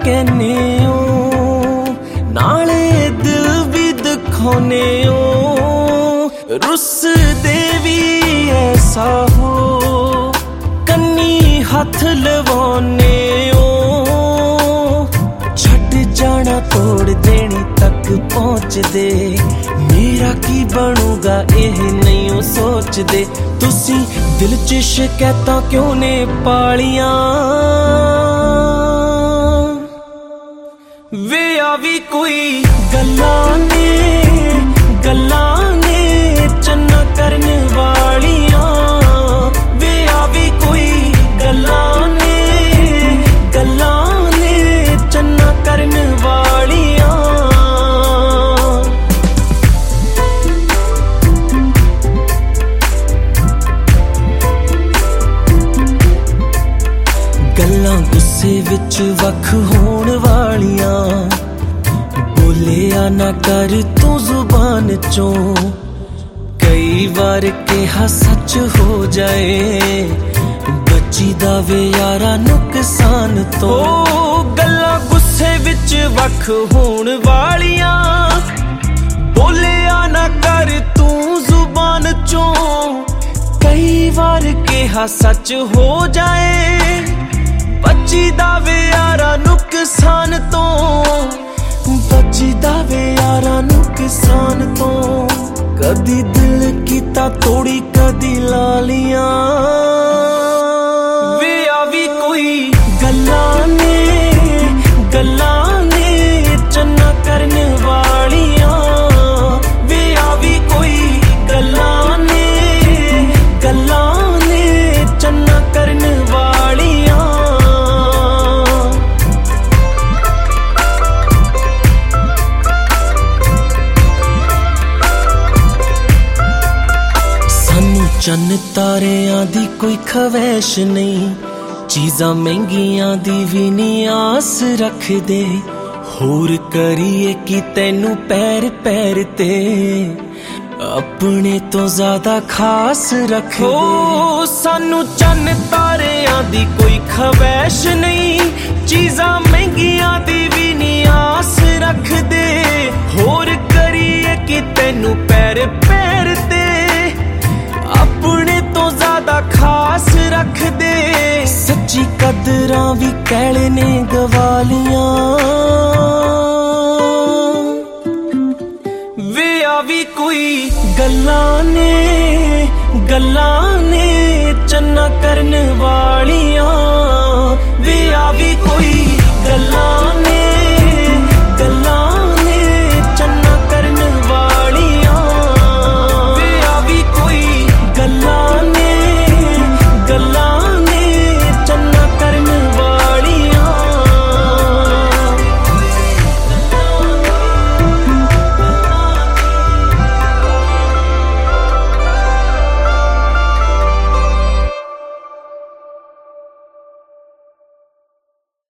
कहने हो, नाले दिल भी दिखाने हो। रुस देवी ऐसा हो, कन्नी हथ लवाने हो। छट जाना तोड़ देनी तक पहुँच दे, मेरा की बनूगा यह नहीं हो सोचदे। तुसी दिल च शिकायतां क्यों ने पालियां, वे आ भी कोई गल्लां ने चन्ना करन वालियां। वे आ भी कोई गल्लां ने चन्ना करन वालियां। गल्लां गुस्से विच वख होण वालियां, बोलिया ना कर तू जुबान चों। कई बार कहा सच हो जाए, बची दावे यारा नुकसान तो। गल्लां गुस्से विच वख होण वालियां, बोलिया ना कर तू जुबान चों। कई बार कहा सच हो जाए, बची दावे यारा नुकसान तो। बची दावे यारा नुकसान तो। कदी दिल कीता तोड़ी कदी लालियां, वे आ भी कोई गल्लां ने चन्ना करन वालियां। वे आ भी कोई गल्लां ने चन्ना करन वालियां। चन्न तारियां दी कोई खवैश नहीं, चीज़ां महंगियां दी भी नहीं आस रख दे। होर करिए कि तैनू पैर पैर ते अपने तो ज्यादा खास रख दे। सानू चन्न तारियां दी कोई खवैश नहीं, चीज़ां महंगियां दी भी नहीं आस रख दे। होर करिए कि तैनू पैर पैर ते अपने तो ज्यादा खास रख दे। सच्ची कदरां भी कैले ने गवालियां, वे आ भी कोई गल्लां ने चन्ना करन वालियां। वे आ भी कोई गल्लां ने